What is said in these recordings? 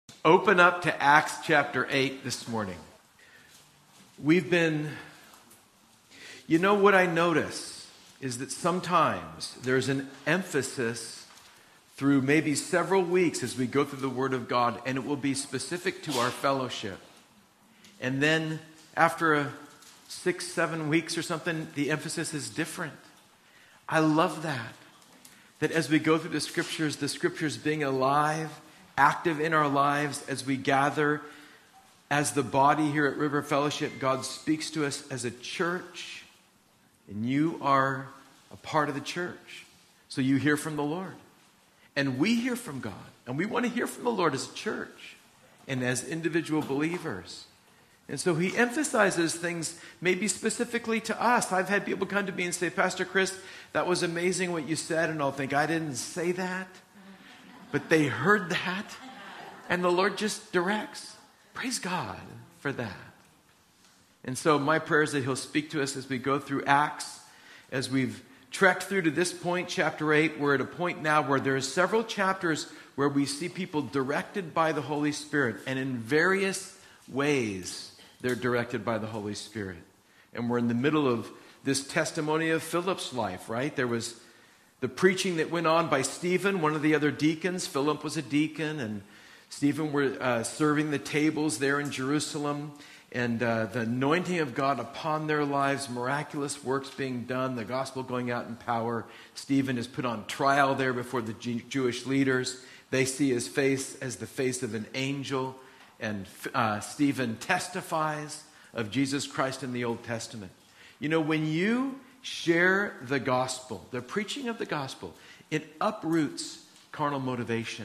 Open up to Acts chapter 8 this morning. You know what I notice is that sometimes there's an emphasis through maybe several weeks as we go through the Word of God, and it will be specific to our fellowship. And then after 6-7 weeks or something, the emphasis is different. I love that as we go through the scriptures being alive, active in our lives as we gather as the body here at River Fellowship. God speaks to us as a church, and you are a part of the church. So you hear from the Lord. And we hear from God. And we want to hear from the Lord as a church and as individual believers. And so he emphasizes things maybe specifically to us. I've had people come to me and say, Pastor Chris, that was amazing what you said. And I'll think, I didn't say that. But they heard that, and the Lord just directs. Praise God for that. And so my prayer is that he'll speak to us as we go through Acts. As we've trekked through to this point, chapter 8, we're at a point now where there are several chapters where we see people directed by the Holy Spirit. And in various ways, they're directed by the Holy Spirit. And we're in the middle of this testimony of Philip's life, right? There was the preaching that went on by Stephen, one of the other deacons. Philip was a deacon, and Stephen were serving the tables there in Jerusalem. And the anointing of God upon their lives, miraculous works being done, the gospel going out in power. Stephen is put on trial there before the Jewish leaders. They see his face as the face of an angel. And Stephen testifies of Jesus Christ in the Old Testament. You know, when you share the gospel, the preaching of the gospel, it uproots carnal motivation.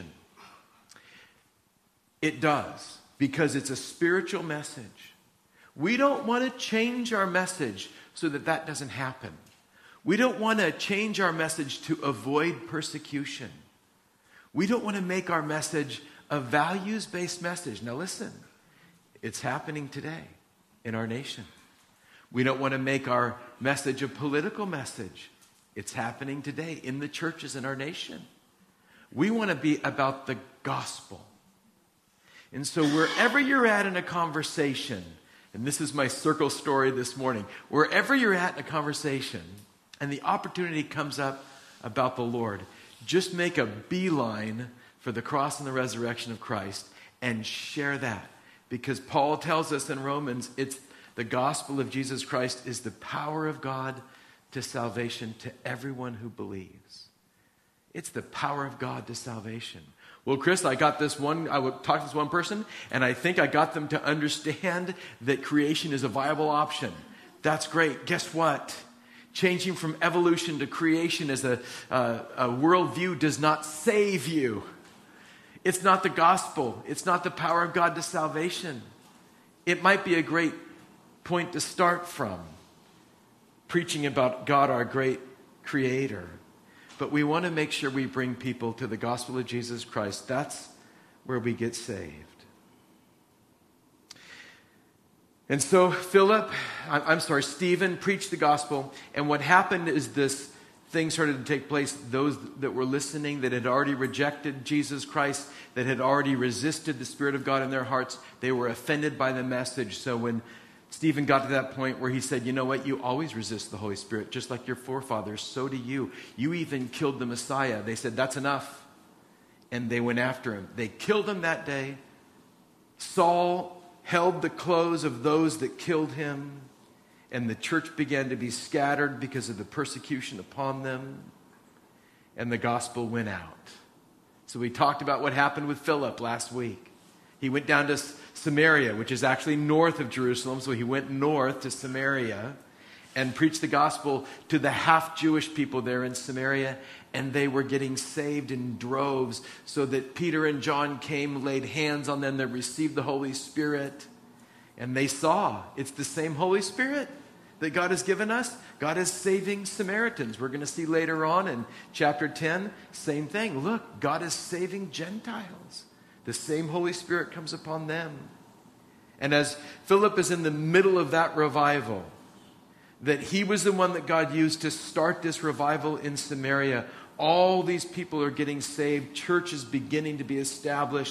It does, because it's a spiritual message. We don't want to change our message so that doesn't happen. We don't want to change our message to avoid persecution. We don't want to make our message a values-based message. Now listen, it's happening today in our nation. We don't want to make our message a political message. It's happening today in the churches in our nation. We want to be about the gospel. And so wherever you're at in a conversation, and this is my circle story this morning, wherever you're at in a conversation and the opportunity comes up about the Lord, just make a beeline for the cross and the resurrection of Christ and share that. Because Paul tells us in Romans, the gospel of Jesus Christ is the power of God to salvation to everyone who believes. It's the power of God to salvation. Well, Chris, I would talk to this one person, and I think I got them to understand that creation is a viable option. That's great. Guess what? Changing from evolution to creation as a worldview does not save you. It's not the gospel. It's not the power of God to salvation. It might be a great point to start from, preaching about God, our great creator. But we want to make sure we bring people to the gospel of Jesus Christ. That's where we get saved. And so Stephen preached the gospel. And what happened is this thing started to take place. Those that were listening, that had already rejected Jesus Christ, that had already resisted the Spirit of God in their hearts, they were offended by the message. So when Stephen got to that point where he said, you know what, you always resist the Holy Spirit, just like your forefathers, so do you. You even killed the Messiah. They said, that's enough. And they went after him. They killed him that day. Saul held the clothes of those that killed him, and the church began to be scattered because of the persecution upon them, and the gospel went out. So we talked about what happened with Philip last week. He went down to Samaria, which is actually north of Jerusalem. So he went north to Samaria and preached the gospel to the half-Jewish people there in Samaria. And they were getting saved in droves, so that Peter and John came, laid hands on them, they received the Holy Spirit. And they saw it's the same Holy Spirit that God has given us. God is saving Samaritans. We're going to see later on in chapter 10, same thing. Look, God is saving Gentiles. The same Holy Spirit comes upon them. And as Philip is in the middle of that revival, that he was the one that God used to start this revival in Samaria. All these people are getting saved. Church is beginning to be established.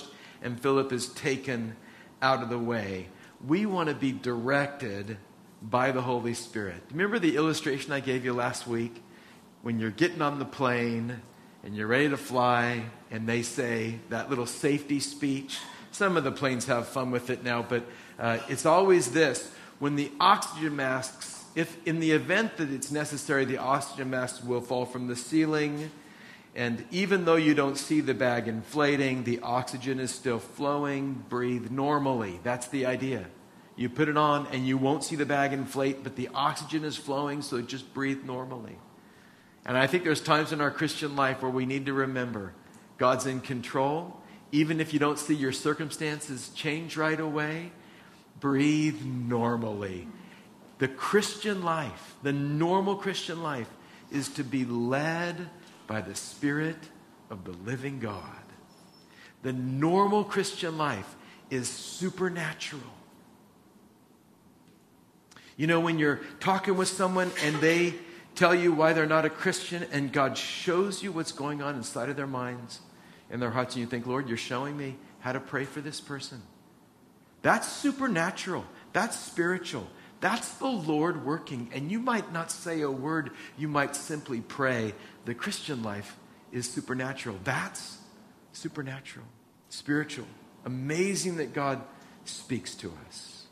and Philip is taken out of the way. We want to be directed by the Holy Spirit. Remember the illustration I gave you last week? When you're getting on the plane and you're ready to fly and they say that little safety speech. Some of the planes have fun with it now, but it's always this. When the oxygen masks, if in the event that it's necessary, the oxygen masks will fall from the ceiling. And even though you don't see the bag inflating, the oxygen is still flowing. Breathe normally. That's the idea. You put it on and you won't see the bag inflate, but the oxygen is flowing, so just breathe normally. And I think there's times in our Christian life where we need to remember God's in control. Even if you don't see your circumstances change right away, breathe normally. The Christian life, the normal Christian life, is to be led by the Spirit of the living God. The normal Christian life is supernatural. You know, when you're talking with someone and they tell you why they're not a Christian, and God shows you what's going on inside of their minds and their hearts, and you think, Lord, you're showing me how to pray for this person. That's supernatural. That's spiritual. That's the Lord working. And you might not say a word. You might simply pray. The Christian life is supernatural. That's supernatural, spiritual. Amazing that God speaks to us.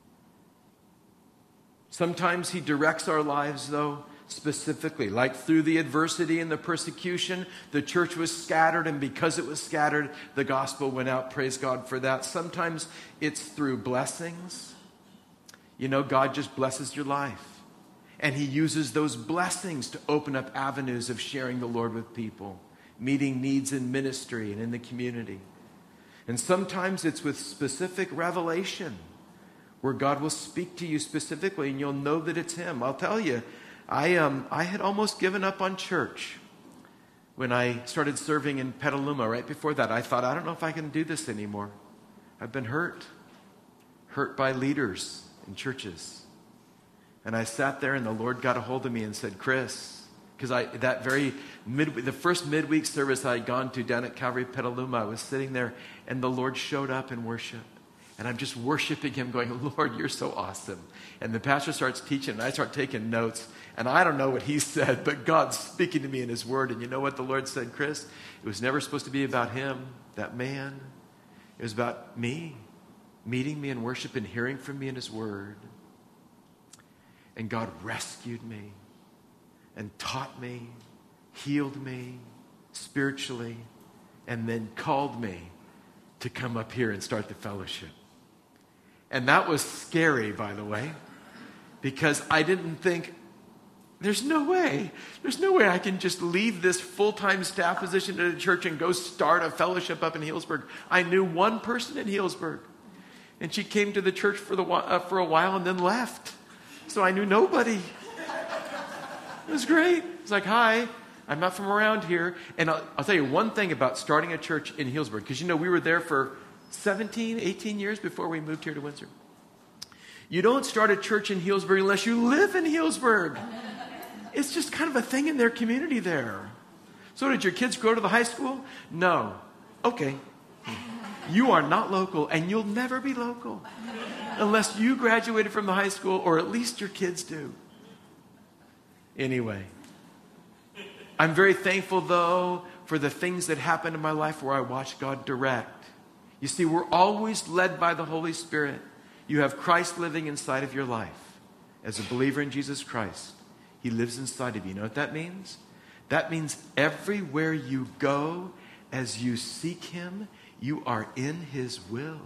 Sometimes he directs our lives, though, specifically, like through the adversity and the persecution, the church was scattered, and because it was scattered, the gospel went out. Praise God for that. Sometimes it's through blessings. You know, God just blesses your life, and he uses those blessings to open up avenues of sharing the Lord with people, meeting needs in ministry and in the community. And sometimes it's with specific revelation, where God will speak to you specifically, and you'll know that it's him. I'll tell you, I had almost given up on church when I started serving in Petaluma. Right before that, I thought, I don't know if I can do this anymore. I've been hurt by leaders in churches. And I sat there, and the Lord got a hold of me and said, Chris, because the first midweek service I had gone to down at Calvary Petaluma, I was sitting there, and the Lord showed up in worship. And I'm just worshiping him, going, Lord, you're so awesome. And the pastor starts teaching, and I start taking notes. And I don't know what he said, but God's speaking to me in his word. And you know what the Lord said, Chris? It was never supposed to be about him, that man. It was about me, meeting me in worship and hearing from me in his word. And God rescued me and taught me, healed me spiritually, and then called me to come up here and start the fellowship. And that was scary, by the way, because I didn't think, there's no way I can just leave this full-time staff position at a church and go start a fellowship up in Healdsburg. I knew one person in Healdsburg, and she came to the church for a while and then left. So I knew nobody. It was great. It's like, hi, I'm not from around here. And I'll tell you one thing about starting a church in Healdsburg, because you know we were there for 17, 18 years before we moved here to Windsor. You don't start a church in Healdsburg unless you live in Healdsburg. It's just kind of a thing in their community there. So did your kids go to the high school? No. Okay. You are not local, and you'll never be local unless you graduated from the high school, or at least your kids do. Anyway, I'm very thankful, though, for the things that happened in my life where I watched God direct. You see, we're always led by the Holy Spirit. You have Christ living inside of your life. As a believer in Jesus Christ, he lives inside of you. You know what that means? That means everywhere you go, as you seek him, you are in his will.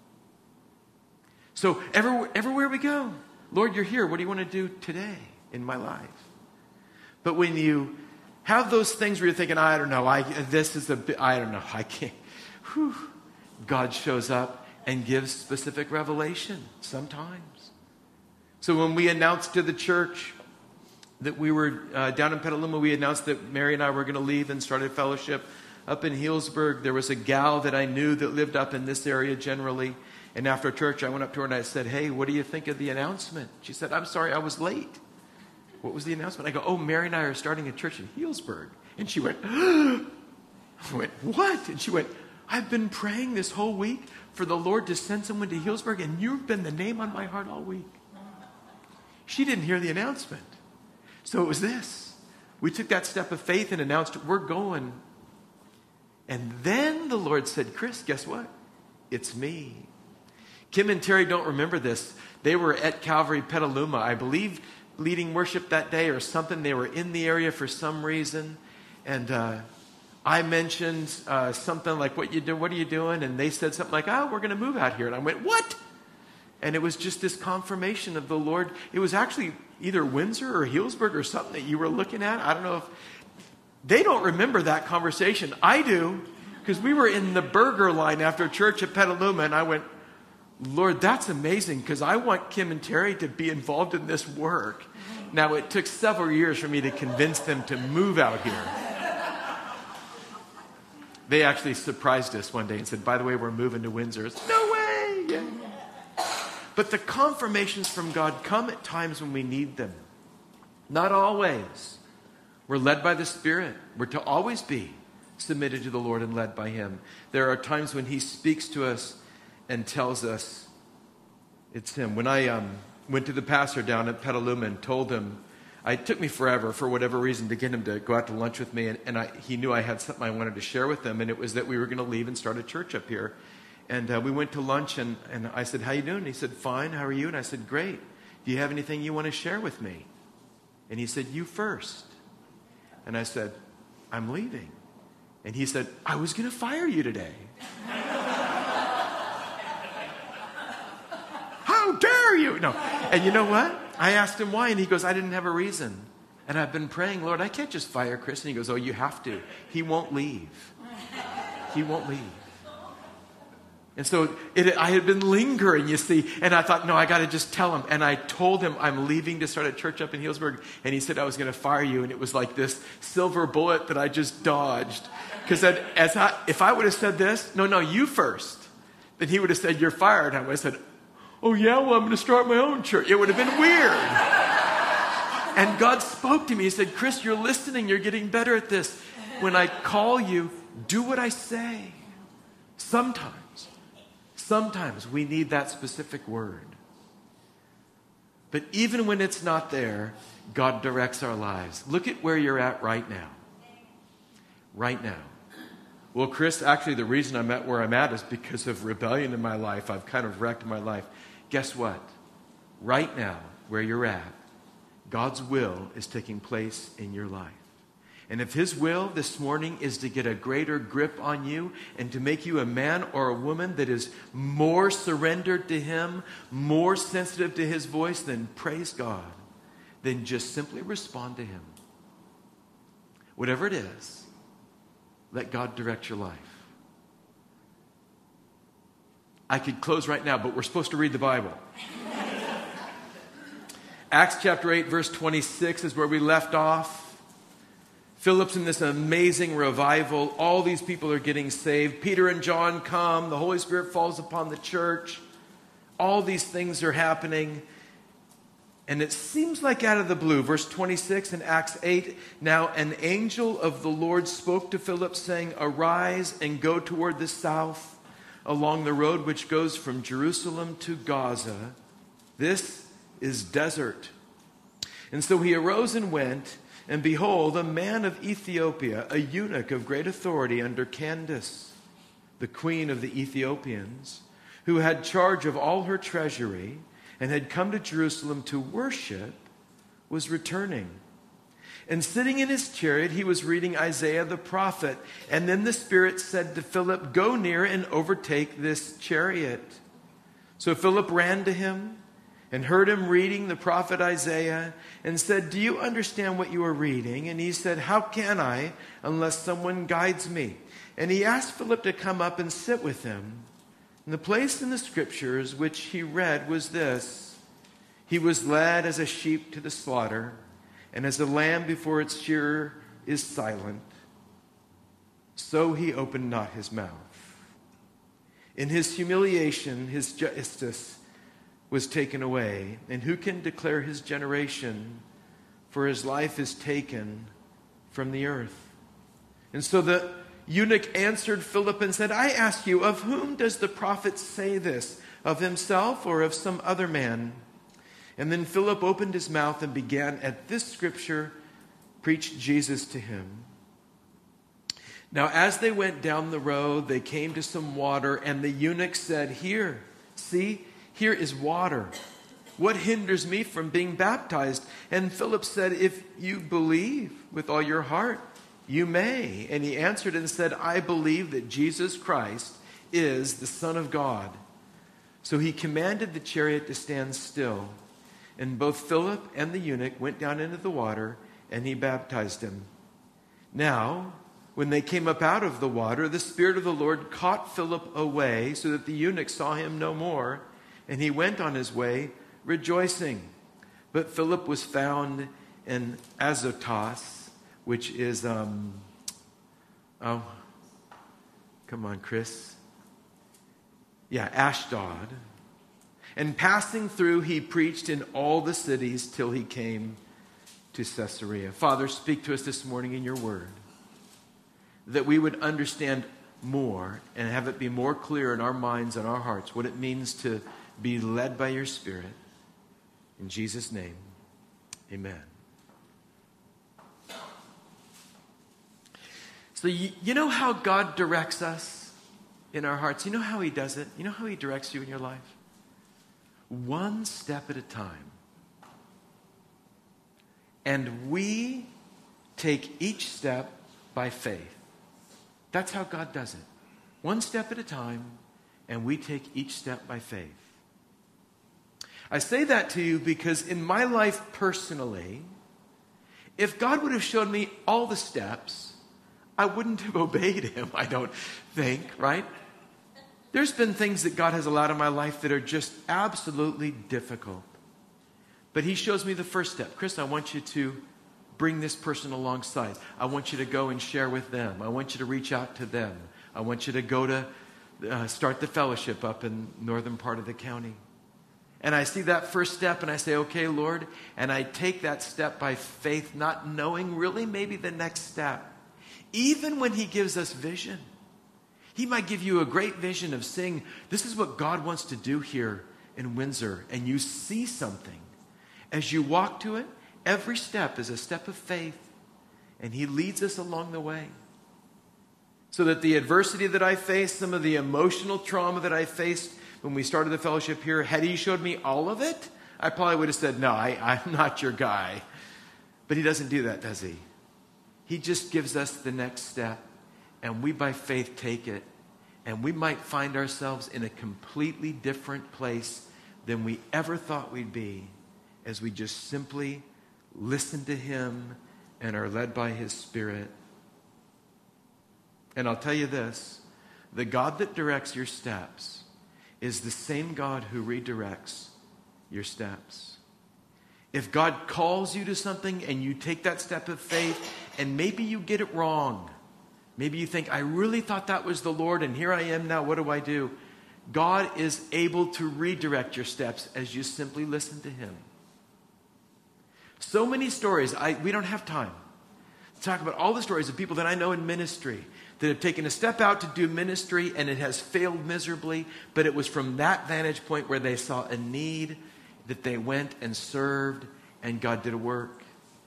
So everywhere we go, Lord, you're here. What do you want to do today in my life? But when you have those things where you're thinking, I don't know, I can't. Whew. God shows up and gives specific revelation sometimes. So when we announced to the church that we were down in Petaluma, we announced that Mary and I were going to leave and start a fellowship up in Healdsburg. There was a gal that I knew that lived up in this area generally. And after church, I went up to her and I said, hey, what do you think of the announcement? She said, I'm sorry, I was late. What was the announcement? I go, oh, Mary and I are starting a church in Healdsburg. And she went, I went, what? And she went, I've been praying this whole week for the Lord to send someone to Healdsburg, and you've been the name on my heart all week. She didn't hear the announcement. So it was this. We took that step of faith and announced, we're going. And then the Lord said, Chris, guess what? It's me. Kim and Terry don't remember this. They were at Calvary Petaluma, I believe, leading worship that day or something. They were in the area for some reason. And I mentioned something like, what are you doing? And they said something like, we're going to move out here. And I went, what? And it was just this confirmation of the Lord. It was actually either Windsor or Healdsburg or something that you were looking at. I don't know if they don't remember that conversation. I do, because we were in the burger line after church at Petaluma, and I went, Lord, that's amazing, because I want Kim and Terry to be involved in this work. Now, it took several years for me to convince them to move out here. They actually surprised us one day and said, by the way, we're moving to Windsor. No way! Yeah. But the confirmations from God come at times when we need them. Not always. We're led by the Spirit. We're to always be submitted to the Lord and led by Him. There are times when He speaks to us and tells us it's Him. When I went to the pastor down at Petaluma and told him, it took me forever, for whatever reason, to get him to go out to lunch with me. And he knew I had something I wanted to share with him, and it was that we were going to leave and start a church up here. And we went to lunch, and I said, how you doing? And he said, fine, how are you? And I said, great. Do you have anything you want to share with me? And he said, you first. And I said, I'm leaving. And he said, I was going to fire you today. How dare you? No. And you know what? I asked him why, and he goes, I didn't have a reason. And I've been praying, Lord, I can't just fire Chris. And he goes, oh, you have to. He won't leave. He won't leave. And so I had been lingering, you see, and I thought, no, I got to just tell him. And I told him I'm leaving to start a church up in Healdsburg, and he said I was going to fire you, and it was like this silver bullet that I just dodged. Because if I would have said this, no, you first, then he would have said, you're fired. And I would have said, oh yeah, well, I'm going to start my own church. It would have been weird. And God spoke to me. He said, Chris, you're listening. You're getting better at this. When I call you, do what I say. Sometimes we need that specific word. But even when it's not there, God directs our lives. Look at where you're at right now. Right now. Well, Chris, actually the reason I'm at where I'm at is because of rebellion in my life. I've kind of wrecked my life. Guess what? Right now, where you're at, God's will is taking place in your life. And if His will this morning is to get a greater grip on you and to make you a man or a woman that is more surrendered to Him, more sensitive to His voice, then praise God. Then just simply respond to Him. Whatever it is, let God direct your life. I could close right now, but we're supposed to read the Bible. Acts chapter 8, verse 26 is where we left off. Philip's in this amazing revival. All these people are getting saved. Peter and John come. The Holy Spirit falls upon the church. All these things are happening. And it seems like out of the blue. Verse 26 in Acts 8. Now an angel of the Lord spoke to Philip, saying, arise and go toward the south along the road which goes from Jerusalem to Gaza. This is desert. And so he arose and went. And behold, a man of Ethiopia, a eunuch of great authority under Candace, the queen of the Ethiopians, who had charge of all her treasury and had come to Jerusalem to worship, was returning. And sitting in his chariot, he was reading Isaiah the prophet. And then the Spirit said to Philip, go near and overtake this chariot. So Philip ran to him and heard him reading the prophet Isaiah and said, do you understand what you are reading? And he said, how can I unless someone guides me? And he asked Philip to come up and sit with him. And the place in the scriptures which he read was this: he was led as a sheep to the slaughter, and as a lamb before its shearer is silent, so he opened not his mouth. In his humiliation, his justice was taken away. And who can declare his generation? For his life is taken from the earth. And so eunuch answered Philip and said, I ask you, of whom does the prophet say this? Of himself or of some other man? And then Philip opened his mouth and began at this scripture, preached Jesus to him. Now as they went down the road, they came to some water, and the eunuch said, Here, see, here is water. What hinders me from being baptized? And Philip said, If you believe with all your heart, you may. And he answered and said, I believe that Jesus Christ is the Son of God. So he commanded the chariot to stand still. And both Philip and the eunuch went down into the water, and he baptized him. Now, when they came up out of the water, the Spirit of the Lord caught Philip away, so that the eunuch saw him no more, and he went on his way, rejoicing. But Philip was found in Azotus, which is, come on, Chris. Yeah, Ashdod. And passing through, he preached in all the cities till he came to Caesarea. Father, speak to us this morning in your word, that we would understand more and have it be more clear in our minds and our hearts what it means to be led by your Spirit. In Jesus' name, amen. So you know how God directs us in our hearts? You know how he does it? You know how he directs you in your life? One step at a time. And we take each step by faith. That's how God does it. One step at a time, and we take each step by faith. I say that to you because in my life personally, if God would have shown me all the steps, I wouldn't have obeyed him, I don't think, right? There's been things that God has allowed in my life that are just absolutely difficult. But he shows me the first step. Chris, I want you to bring this person alongside. I want you to go and share with them. I want you to reach out to them. I want you to go to start the fellowship up in northern part of the county. And I see that first step and I say, okay, Lord. And I take that step by faith, not knowing really maybe the next step. Even when he gives us vision. He might give you a great vision of saying, this is what God wants to do here in Windsor. And you see something. As you walk to it, every step is a step of faith. And he leads us along the way. So that the adversity that I faced, some of the emotional trauma that I faced when we started the fellowship here, had he showed me all of it, I probably would have said, no, I'm not your guy. But he doesn't do that, does he? He just gives us the next step. And we by faith take it. And we might find ourselves in a completely different place than we ever thought we'd be as we just simply listen to him and are led by his Spirit. And I'll tell you this, the God that directs your steps is the same God who redirects your steps. If God calls you to something and you take that step of faith and maybe you get it wrong, maybe you think, I really thought that was the Lord and here I am now, what do I do? God is able to redirect your steps as you simply listen to him. So many stories, we don't have time to talk about all the stories of people that I know in ministry that have taken a step out to do ministry and it has failed miserably, but it was from that vantage point where they saw a need that they went and served and God did a work.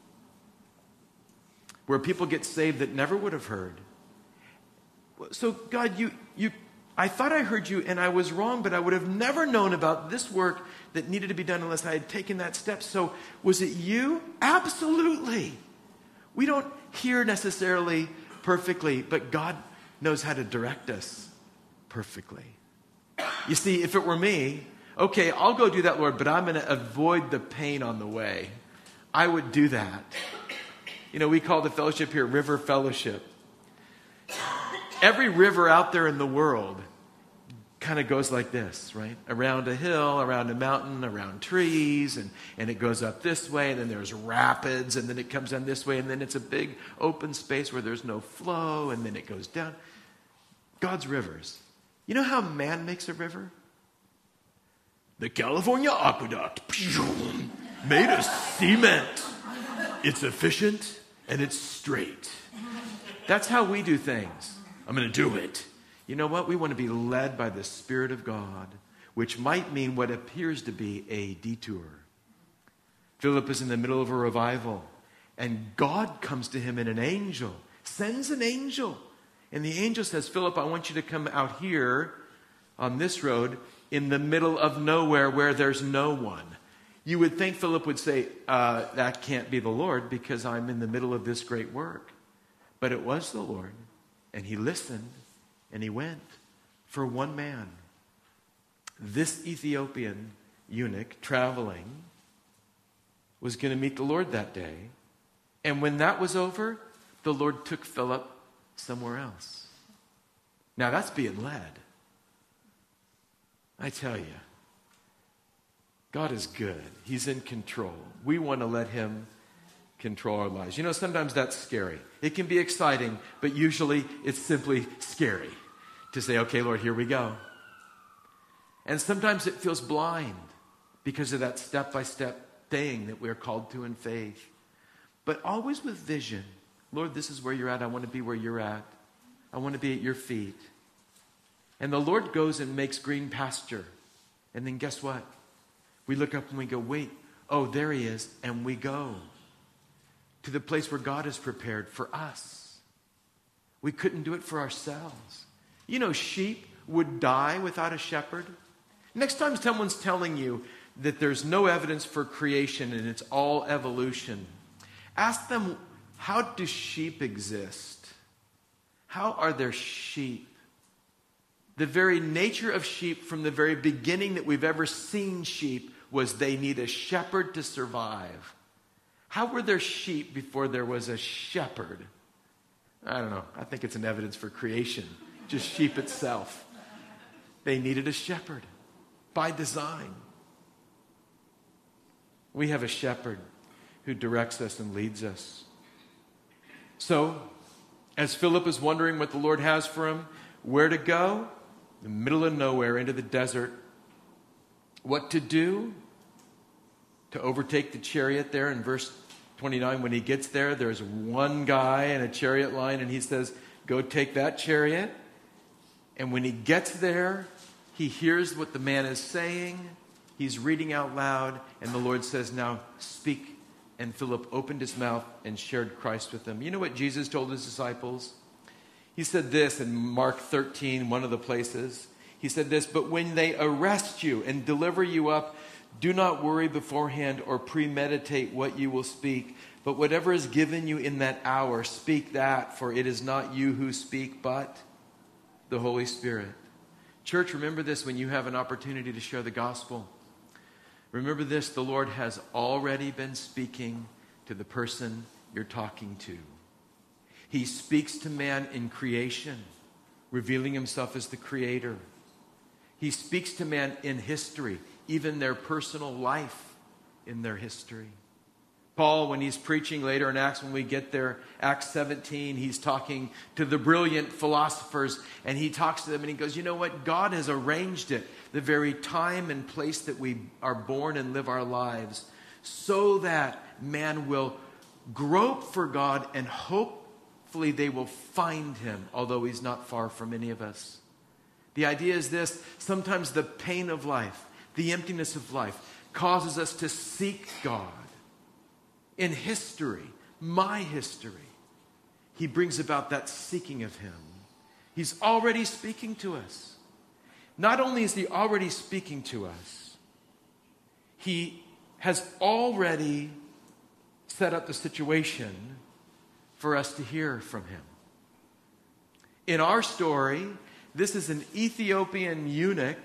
Where people get saved that never would have heard. So God, I thought I heard you and I was wrong, but I would have never known about this work that needed to be done unless I had taken that step. So was it you? Absolutely. We don't hear necessarily perfectly, but God knows how to direct us perfectly. You see, if it were me, okay, I'll go do that, Lord, but I'm going to avoid the pain on the way. I would do that. You know, we call the fellowship here River Fellowship. Every river out there in the world kind of goes like this, right? Around a hill, around a mountain, around trees, and it goes up this way, and then there's rapids, and then it comes down this way, and then it's a big open space where there's no flow, and then it goes down. God's rivers. You know how man makes a river? The California Aqueduct. Made of cement. It's efficient, and it's straight. That's how we do things. I'm going to do it. You know what? We want to be led by the Spirit of God, which might mean what appears to be a detour. Philip is in the middle of a revival, and God comes to him in an angel, sends an angel. And the angel says, Philip, I want you to come out here on this road in the middle of nowhere where there's no one. You would think Philip would say, that can't be the Lord because I'm in the middle of this great work. But it was the Lord. And he listened and he went for one man. This Ethiopian eunuch traveling was going to meet the Lord that day. And when that was over, the Lord took Philip somewhere else. Now that's being led. I tell you, God is good. He's in control. We want to let him control our lives. You know, sometimes that's scary. It can be exciting, but usually it's simply scary to say, okay, Lord, here we go. And sometimes it feels blind because of that step-by-step thing that we're called to in faith. But always with vision. Lord, this is where you're at. I want to be where you're at. I want to be at your feet. And the Lord goes and makes green pasture. And then guess what? We look up and we go, wait, oh, there he is. And we go to the place where God has prepared for us. We couldn't do it for ourselves. You know, sheep would die without a shepherd. Next time someone's telling you that there's no evidence for creation and it's all evolution, ask them, how do sheep exist? How are there sheep? The very nature of sheep from the very beginning that we've ever seen sheep was they need a shepherd to survive. How were there sheep before there was a shepherd? I don't know. I think it's an evidence for creation. Just sheep itself. They needed a shepherd by design. We have a shepherd who directs us and leads us. So, as Philip is wondering what the Lord has for him, where to go? The middle of nowhere, into the desert. What to do? To overtake the chariot there in verse 29. When he gets there, there's one guy in a chariot line, and he says, go take that chariot. And when he gets there, he hears what the man is saying. He's reading out loud, and the Lord says, now speak. And Philip opened his mouth and shared Christ with them. You know what Jesus told his disciples? He said this in Mark 13, one of the places. He said this, but when they arrest you and deliver you up, do not worry beforehand or premeditate what you will speak. But whatever is given you in that hour, speak that, for it is not you who speak, but the Holy Spirit. Church, remember this when you have an opportunity to share the gospel. Remember this, the Lord has already been speaking to the person you're talking to. He speaks to man in creation, revealing himself as the creator. He speaks to man in history, even their personal life in their history. Paul, when he's preaching later in Acts, when we get there, Acts 17, he's talking to the brilliant philosophers, and he talks to them and he goes, you know what? God has arranged it, the very time and place that we are born and live our lives, so that man will grope for God and hopefully they will find him, although he's not far from any of us. The idea is this: sometimes the pain of life, the emptiness of life, causes us to seek God. In history, my history, he brings about that seeking of him. He's already speaking to us. Not only is he already speaking to us, he has already set up the situation for us to hear from him. In our story, this is an Ethiopian eunuch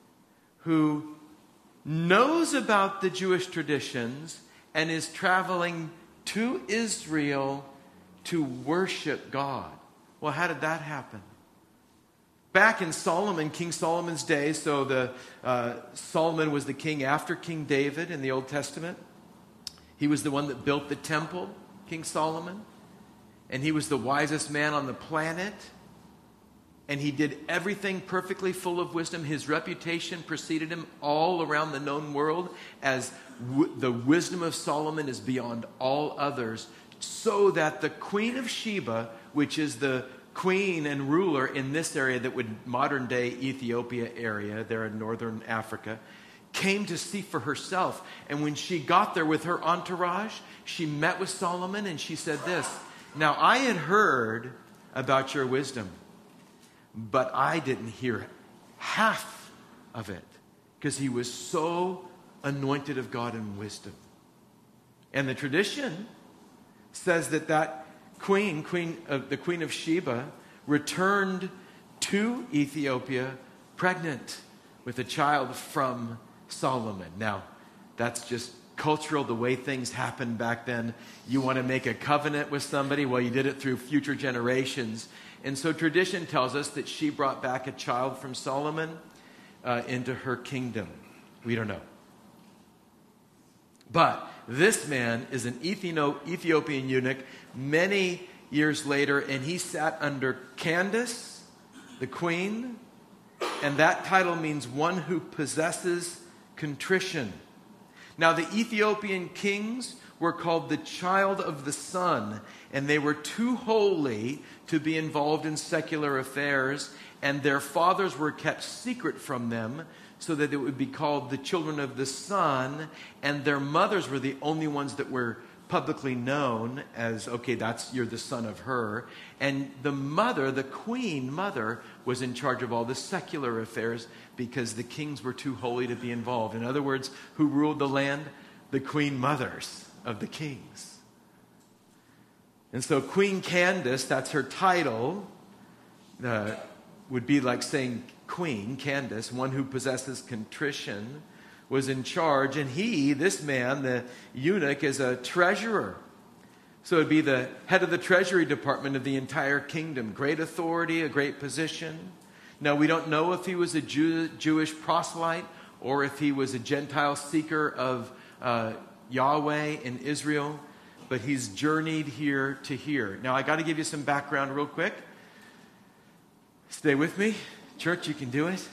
who knows about the Jewish traditions and is traveling to Israel to worship God. Well, how did that happen? Back in King Solomon's day, so Solomon was the king after King David in the Old Testament. He was the one that built the temple, King Solomon. And he was the wisest man on the planet. And he did everything perfectly full of wisdom. His reputation preceded him all around the known world as the wisdom of Solomon is beyond all others. So that the Queen of Sheba, which is the queen and ruler in this area that would modern day Ethiopia area there in northern Africa, came to see for herself. And when she got there with her entourage, she met with Solomon and she said this, "Now I had heard about your wisdom, but I didn't hear half of it," because he was so anointed of God in wisdom. And the tradition says that the Queen of Sheba, returned to Ethiopia pregnant with a child from Solomon. Now, that's just cultural, the way things happened back then. You want to make a covenant with somebody, well, you did it through future generations. And so tradition tells us that she brought back a child from Solomon into her kingdom. We don't know. But this man is an Ethiopian eunuch many years later, and he sat under Candace, the queen, and that title means one who possesses contrition. Now, the Ethiopian kings were called the child of the sun, and they were too holy to be involved in secular affairs, and their fathers were kept secret from them so that it would be called the children of the sun, and their mothers were the only ones that were publicly known as, okay, you're the son of her. And the mother, the queen mother, was in charge of all the secular affairs because the kings were too holy to be involved. In other words, who ruled the land? The queen mothers of the kings. And so Queen Candace, that's her title, would be like saying Queen Candace, one who possesses contrition, was in charge. And this man, the eunuch, is a treasurer. So it'd be the head of the treasury department of the entire kingdom. Great authority, a great position. Now, we don't know if he was a Jewish proselyte or if he was a Gentile seeker of Yahweh in Israel, but he's journeyed here to here. Now, I got to give you some background real quick. Stay with me. Church, you can do it.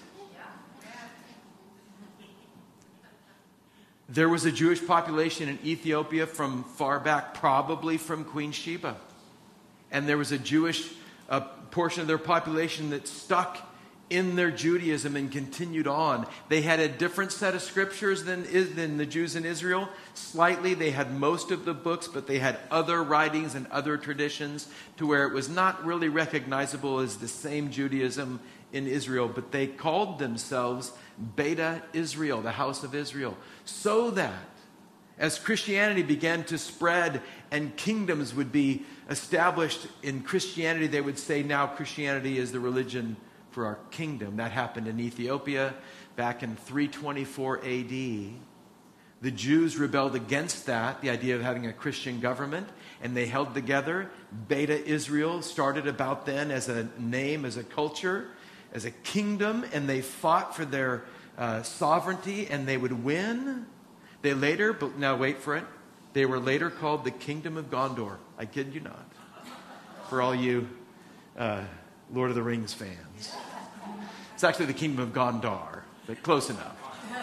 There was a Jewish population in Ethiopia from far back, probably from Queen Sheba. And there was a Jewish portion of their population that stuck in their Judaism and continued on. They had a different set of scriptures than the Jews in Israel. Slightly, they had most of the books, but they had other writings and other traditions to where it was not really recognizable as the same Judaism in Israel, but they called themselves Beta Israel, the house of Israel. So that as Christianity began to spread and kingdoms would be established in Christianity, they would say now Christianity is the religion for our kingdom. That happened in Ethiopia back in 324 AD. The Jews rebelled against that, the idea of having a Christian government, and they held together. Beta Israel started about then as a name, as a culture, as a kingdom, and they fought for their sovereignty, and they would win. They later, but now wait for it, they were later called the Kingdom of Gondor. I kid you not. For all you Lord of the Rings fans. It's actually the Kingdom of Gondar, but close enough.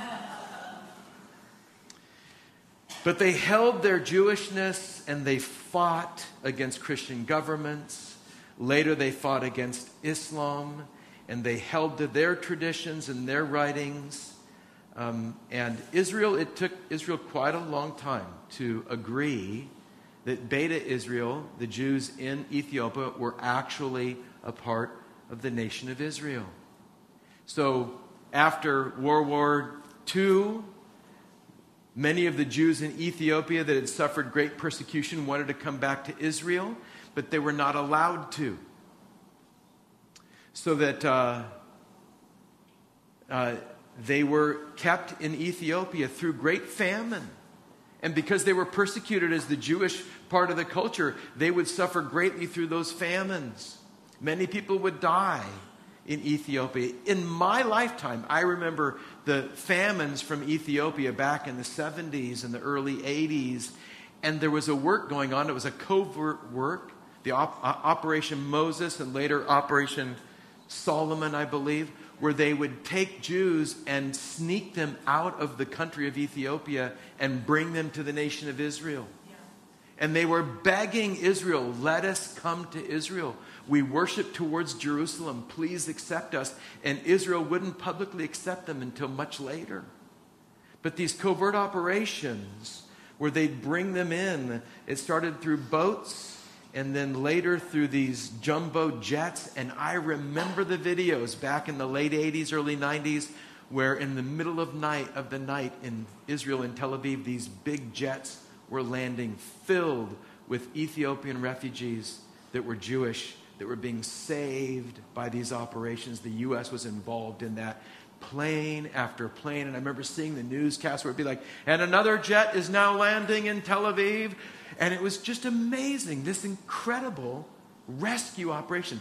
But they held their Jewishness and they fought against Christian governments. Later they fought against Islam and they held to their traditions and their writings. And Israel, it took Israel quite a long time to agree that Beta Israel, the Jews in Ethiopia, were actually a part of the nation of Israel. So after World War II, many of the Jews in Ethiopia that had suffered great persecution wanted to come back to Israel, but they were not allowed to. So that they were kept in Ethiopia through great famine. And because they were persecuted as the Jewish part of the culture, they would suffer greatly through those famines. Many people would die in Ethiopia. In my lifetime, I remember the famines from Ethiopia back in the 70s and the early 80s. And there was a work going on. It was a covert work. The Operation Moses and later Operation Solomon, I believe, where they would take Jews and sneak them out of the country of Ethiopia and bring them to the nation of Israel. And they were begging Israel, let us come to Israel. We worship towards Jerusalem. Please accept us. And Israel wouldn't publicly accept them until much later. But these covert operations where they'd bring them in, it started through boats and then later through these jumbo jets. And I remember the videos back in the late 80s, early 90s, where in the middle of the night in Israel, in Tel Aviv, these big jets were landing filled with Ethiopian refugees that were Jewish, that were being saved by these operations. The U.S. was involved in that, plane after plane. And I remember seeing the newscast where it'd be like, and another jet is now landing in Tel Aviv. And it was just amazing, this incredible rescue operation.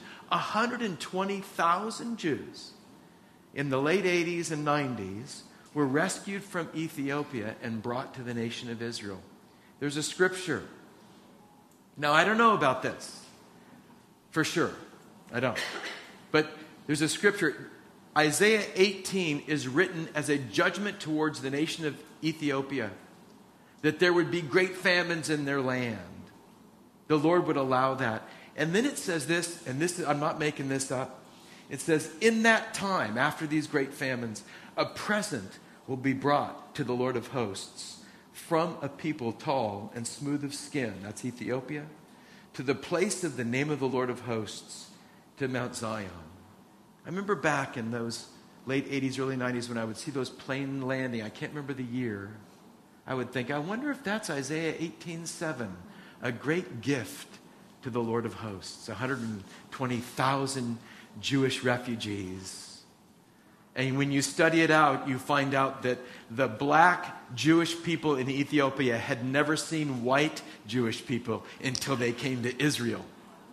120,000 Jews in the late 80s and 90s were rescued from Ethiopia and brought to the nation of Israel. There's a scripture. Now, I don't know about this for sure. I don't. But there's a scripture. Isaiah 18 is written as a judgment towards the nation of Ethiopia, that there would be great famines in their land. The Lord would allow that. And then it says this, and this I'm not making this up. It says, in that time, after these great famines, a present will be brought to the Lord of hosts from a people tall and smooth of skin, that's Ethiopia, to the place of the name of the Lord of hosts, to Mount Zion. I remember back in those late 80s, early 90s when I would see those planes landing, I can't remember the year, I would think, I wonder if that's Isaiah 18:7, a great gift to the Lord of hosts, 120,000 Jewish refugees. And when you study it out, you find out that the black Jewish people in Ethiopia had never seen white Jewish people until they came to Israel.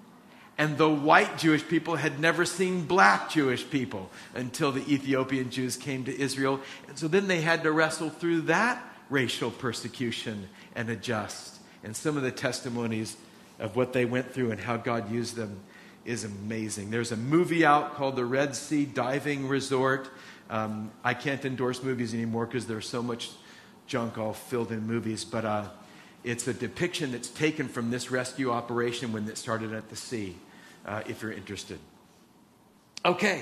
And the white Jewish people had never seen black Jewish people until the Ethiopian Jews came to Israel. And so then they had to wrestle through that racial persecution and adjust. And some of the testimonies of what they went through and how God used them is amazing. There's a movie out called The Red Sea Diving Resort. I can't endorse movies anymore because there's so much junk all filled in movies, but it's a depiction that's taken from this rescue operation when it started at the sea, if you're interested. Okay,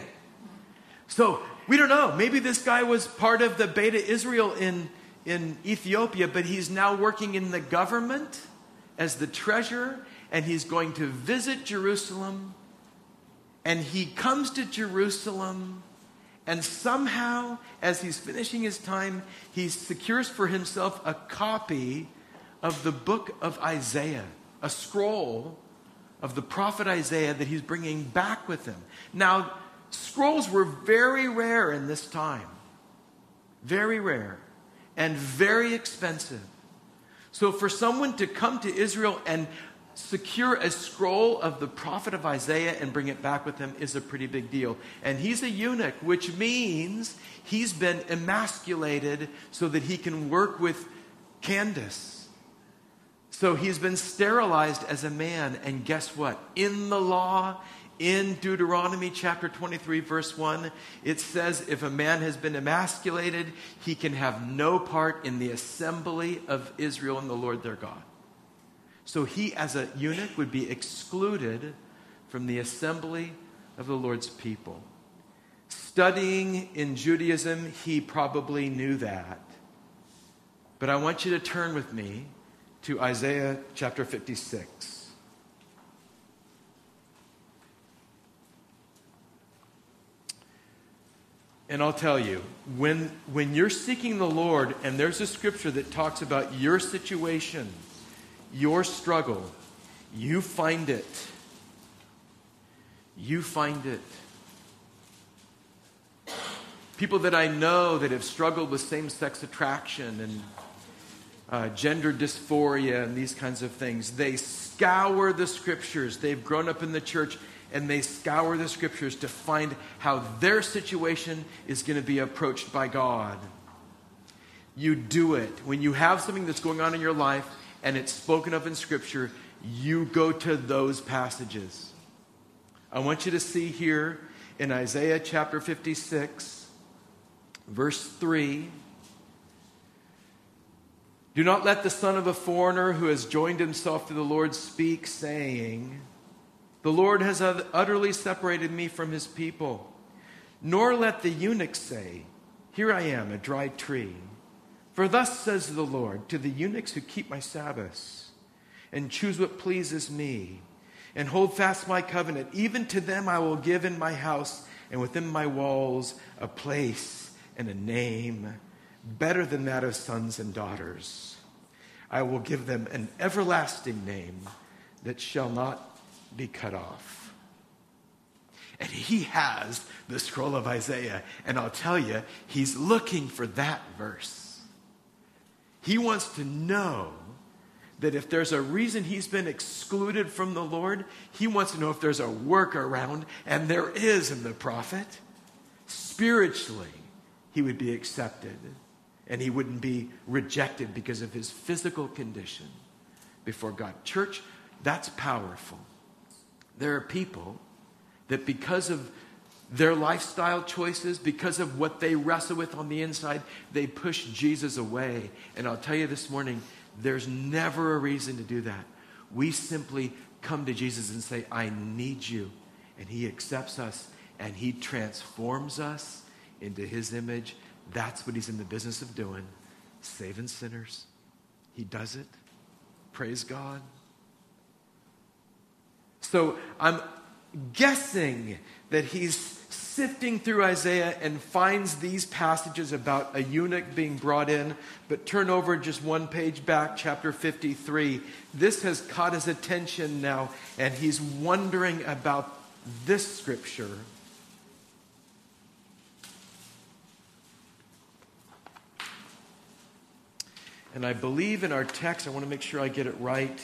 so we don't know. Maybe this guy was part of the Beta Israel in Ethiopia, but he's now working in the government as the treasurer, and he's going to visit Jerusalem, and he comes to Jerusalem, and somehow, as he's finishing his time, he secures for himself a copy of the book of Isaiah, a scroll of the prophet Isaiah that he's bringing back with him. Now, scrolls were very rare in this time. Very rare. And very expensive. So for someone to come to Israel and secure a scroll of the prophet of Isaiah and bring it back with him is a pretty big deal. And he's a eunuch, which means he's been emasculated so that he can work with Candace. So he's been sterilized as a man. And guess what? In the law, in Deuteronomy chapter 23, verse 1, it says if a man has been emasculated, he can have no part in the assembly of Israel and the Lord their God. So he, as a eunuch, would be excluded from the assembly of the Lord's people. Studying in Judaism, he probably knew that. But I want you to turn with me to Isaiah chapter 56. And I'll tell you, when you're seeking the Lord, and there's a scripture that talks about your situation, your struggle, you find it. You find it. People that I know that have struggled with same-sex attraction and gender dysphoria and these kinds of things, they scour the scriptures. They've grown up in the church, and they scour the scriptures to find how their situation is going to be approached by God. You do it. When you have something that's going on in your life and it's spoken of in scripture, you go to those passages. I want you to see here in Isaiah chapter 56, verse 3. Do not let the son of a foreigner who has joined himself to the Lord speak, saying, The Lord has utterly separated me from his people. Nor let the eunuch say, here I am, a dry tree. For thus says the Lord to the eunuchs who keep my Sabbaths, and choose what pleases me, and hold fast my covenant. Even to them I will give in my house and within my walls a place and a name better than that of sons and daughters. I will give them an everlasting name that shall not be cut off. And he has the scroll of Isaiah, and I'll tell you, he's looking for that verse. He wants to know that if there's a reason he's been excluded from the Lord, he wants to know if there's a workaround, and there is in the prophet. Spiritually, he would be accepted, and he wouldn't be rejected because of his physical condition before God. Church, that's powerful. There are people that because of their lifestyle choices, because of what they wrestle with on the inside, they push Jesus away. And I'll tell you this morning, there's never a reason to do that. We simply come to Jesus and say, I need you. And he accepts us and he transforms us into his image. That's what he's in the business of doing, saving sinners. He does it. Praise God. So I'm guessing that he's sifting through Isaiah and finds these passages about a eunuch being brought in. But turn over just one page back, chapter 53. This has caught his attention now, and he's wondering about this scripture. And I believe in our text, I want to make sure I get it right.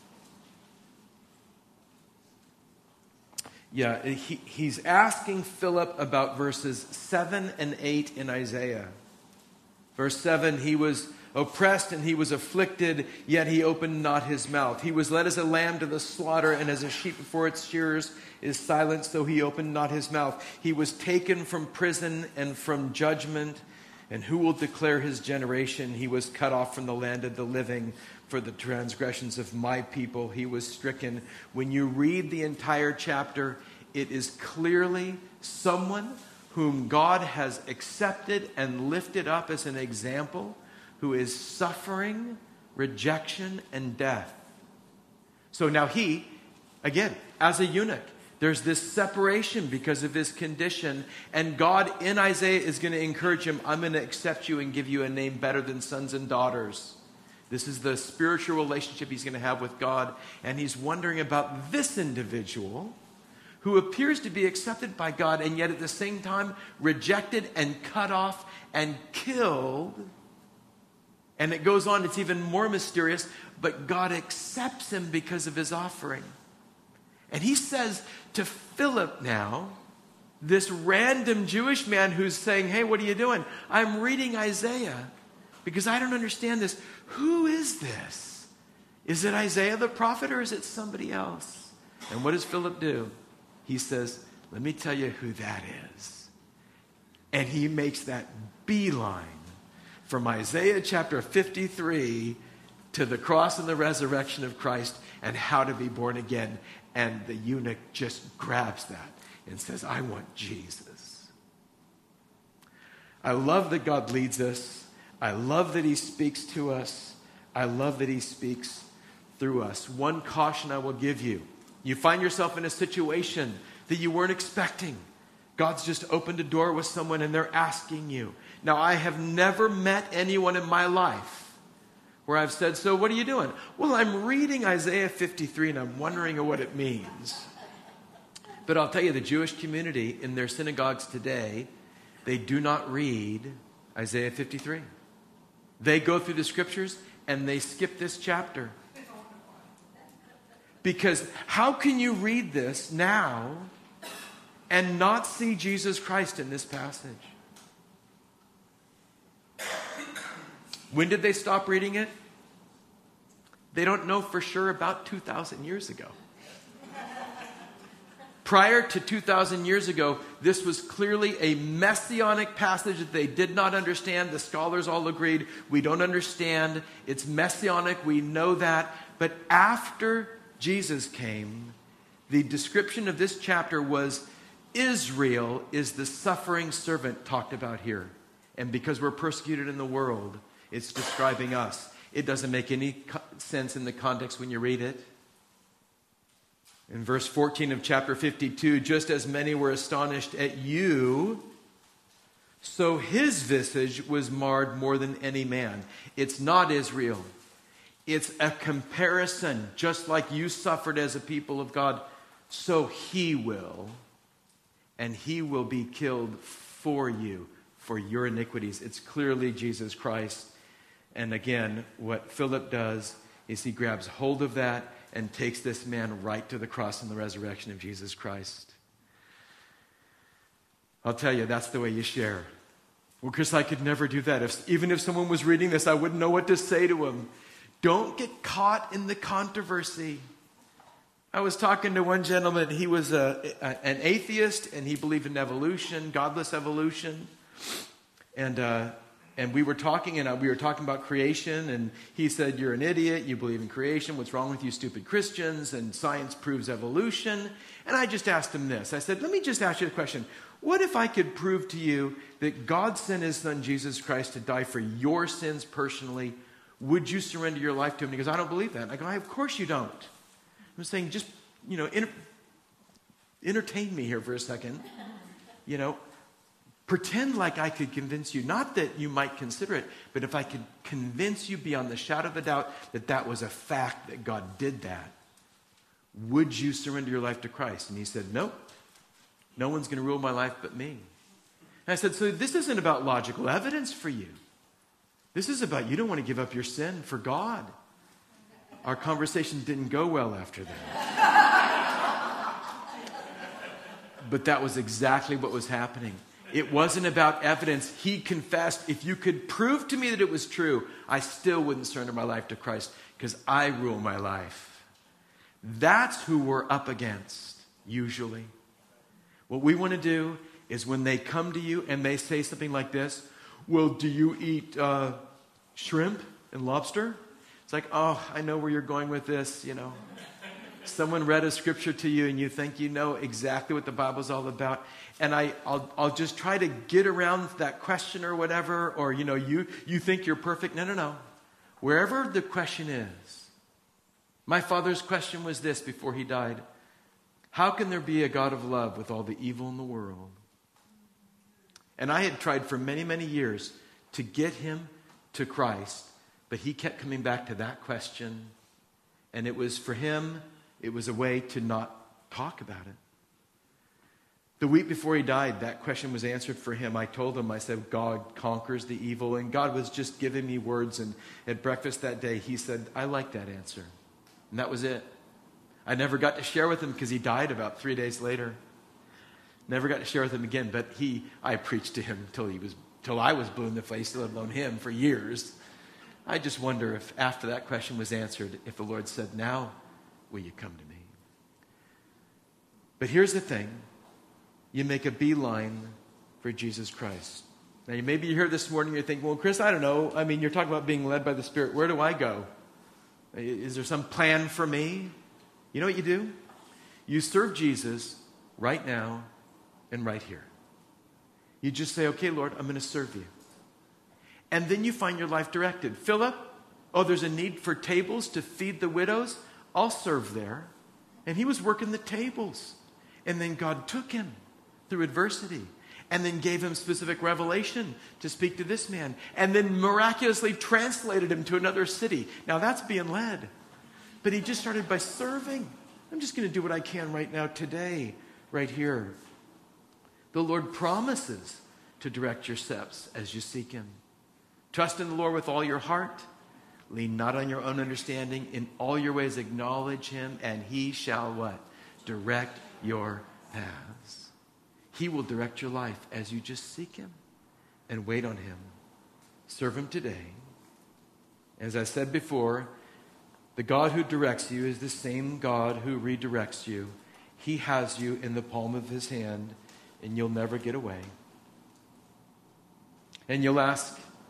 Yeah, he's asking Philip about verses 7 and 8 in Isaiah. Verse 7, he was oppressed and he was afflicted, yet he opened not his mouth. He was led as a lamb to the slaughter, and as a sheep before its shearers is silent, so he opened not his mouth. He was taken from prison and from judgment, and who will declare his generation? He was cut off from the land of the living. For the transgressions of my people he was stricken. When you read the entire chapter, it is clearly someone whom God has accepted and lifted up as an example, who is suffering rejection and death. So now he, again, as a eunuch, there's this separation because of his condition. And God in Isaiah is going to encourage him, I'm going to accept you and give you a name better than sons and daughters. This is the spiritual relationship he's going to have with God. And he's wondering about this individual who appears to be accepted by God and yet at the same time rejected and cut off and killed. And it goes on, it's even more mysterious, but God accepts him because of his offering. And he says to Philip now, this random Jewish man who's saying, hey, what are you doing? I'm reading Isaiah because I don't understand this. Who is this? Is it Isaiah the prophet or is it somebody else? And what does Philip do? He says, let me tell you who that is. And he makes that beeline from Isaiah chapter 53 to the cross and the resurrection of Christ and how to be born again. And the eunuch just grabs that and says, I want Jesus. I love that God leads us. I love that he speaks to us. I love that he speaks through us. One caution I will give you. You find yourself in a situation that you weren't expecting. God's just opened a door with someone and they're asking you. Now, I have never met anyone in my life where I've said, so what are you doing? Well, I'm reading Isaiah 53 and I'm wondering what it means. But I'll tell you, the Jewish community in their synagogues today, they do not read Isaiah 53. They go through the scriptures and they skip this chapter. Because how can you read this now and not see Jesus Christ in this passage? When did they stop reading it? They don't know for sure, about 2,000 years ago. Prior to 2,000 years ago, this was clearly a messianic passage that they did not understand. The scholars all agreed, we don't understand. It's messianic, we know that. But after Jesus came, The description of this chapter was Israel is the suffering servant talked about here. And because we're persecuted in the world, it's describing us. It doesn't make any sense in the context when you read it. In verse 14 of chapter 52, just as many were astonished at you, so his visage was marred more than any man. It's not Israel. It's a comparison. Just like you suffered as a people of God, so he will. And he will be killed for you, for your iniquities. It's clearly Jesus Christ. And again, what Philip does is he grabs hold of that and takes this man right to the cross and the resurrection of Jesus Christ. I'll tell you, that's the way you share. Well, Chris, I could never do that. Even if someone was reading this, I wouldn't know what to say to him. Don't get caught in the controversy. I was talking to one gentleman. He was an atheist, and he believed in evolution, godless evolution. And we were talking, we were talking about creation, and he said, you're an idiot, you believe in creation, what's wrong with you stupid Christians, and science proves evolution. And I just asked him this. I said, let me just ask you a question. What if I could prove to you that God sent his son Jesus Christ to die for your sins personally? Would you surrender your life to him? And he goes, I don't believe that. And I go, of course you don't. I'm saying, just, entertain me here for a second. Pretend like I could convince you, not that you might consider it, but if I could convince you beyond the shadow of a doubt that that was a fact, that God did that, would you surrender your life to Christ? And he said, nope. No one's going to rule my life but me. And I said, so this isn't about logical evidence for you. This is about you don't want to give up your sin for God. Our conversation didn't go well after that. But that was exactly what was happening. It wasn't about evidence. He confessed, if you could prove to me that it was true, I still wouldn't surrender my life to Christ because I rule my life. That's who we're up against, usually. What we want to do is when they come to you and they say something like this, well, do you eat shrimp and lobster? It's like, oh, I know where you're going with this, Someone read a scripture to you and you think you know exactly what the Bible's all about. And I'll just try to get around that question or whatever. Or, you think you're perfect. No. Wherever the question is. My father's question was this before he died. How can there be a God of love with all the evil in the world? And I had tried for many, many years to get him to Christ. But he kept coming back to that question. And it was for him, it was a way to not talk about it. The week before he died, that question was answered for him. I told him, I said, God conquers the evil. And God was just giving me words. And at breakfast that day, he said, I like that answer. And that was it. I never got to share with him because he died about 3 days later. Never got to share with him again. But I preached to him till I was blue in the face, let alone him, for years. I just wonder if after that question was answered, if the Lord said, now will you come to me? But here's the thing. You make a beeline for Jesus Christ. Now, maybe you're here this morning and you're thinking, well, Chris, I don't know. I mean, you're talking about being led by the Spirit. Where do I go? Is there some plan for me? You know what you do? You serve Jesus right now and right here. You just say, okay, Lord, I'm going to serve you. And then you find your life directed. Philip, there's a need for tables to feed the widows. I'll serve there. And he was working the tables. And then God took him through adversity and then gave him specific revelation to speak to this man and then miraculously translated him to another city. Now that's being led. But he just started by serving. I'm just going to do what I can right now today, right here. The Lord promises to direct your steps as you seek him. Trust in the Lord with all your heart. Lean not on your own understanding. In all your ways acknowledge him, and he shall what? Direct your paths. He will direct your life as you just seek him and wait on him. Serve him today. As I said before, the God who directs you is the same God who redirects you. He has you in the palm of his hand, and you'll never get away. And you'll ask,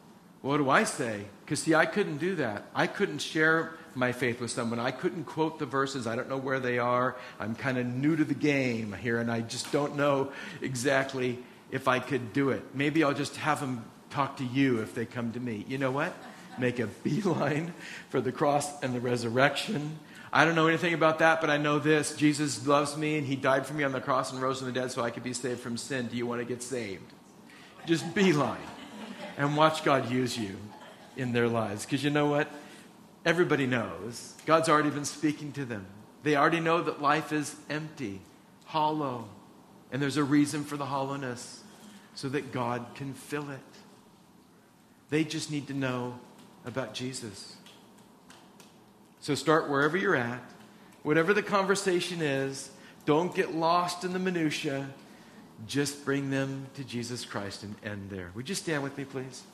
What do I say? Because, see, I couldn't do that. I couldn't share my faith with someone. I couldn't quote the verses. I don't know where they are. I'm kind of new to the game here, and I just don't know exactly if I could do it. Maybe I'll just have them talk to you if they come to me. You know what? Make a beeline for the cross and the resurrection. I don't know anything about that, but I know this. Jesus loves me, and he died for me on the cross and rose from the dead so I could be saved from sin. Do you want to get saved? Just beeline. And watch God use you in their lives. Because you know what? Everybody knows. God's already been speaking to them. They already know that life is empty, hollow. And there's a reason for the hollowness, so that God can fill it. They just need to know about Jesus. So start wherever you're at. Whatever the conversation is, don't get lost in the minutia. Just bring them to Jesus Christ and end there. Would you stand with me, please?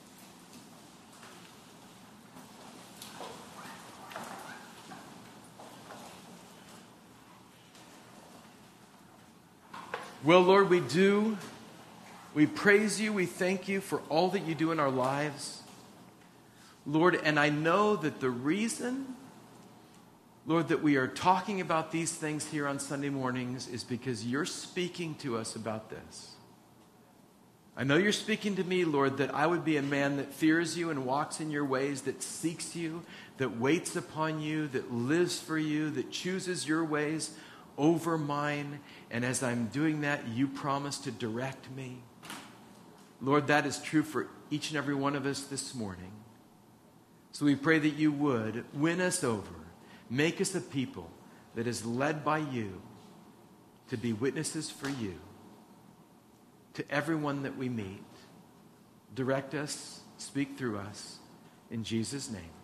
Well, Lord, we praise you, we thank you for all that you do in our lives. Lord, and I know that the reason, Lord, that we are talking about these things here on Sunday mornings is because you're speaking to us about this. I know you're speaking to me, Lord, that I would be a man that fears you and walks in your ways, that seeks you, that waits upon you, that lives for you, that chooses your ways over mine. And as I'm doing that, you promise to direct me. Lord, that is true for each and every one of us this morning. So we pray that you would win us over. Make us a people that is led by you to be witnesses for you to everyone that we meet. Direct us, speak through us. In Jesus' name.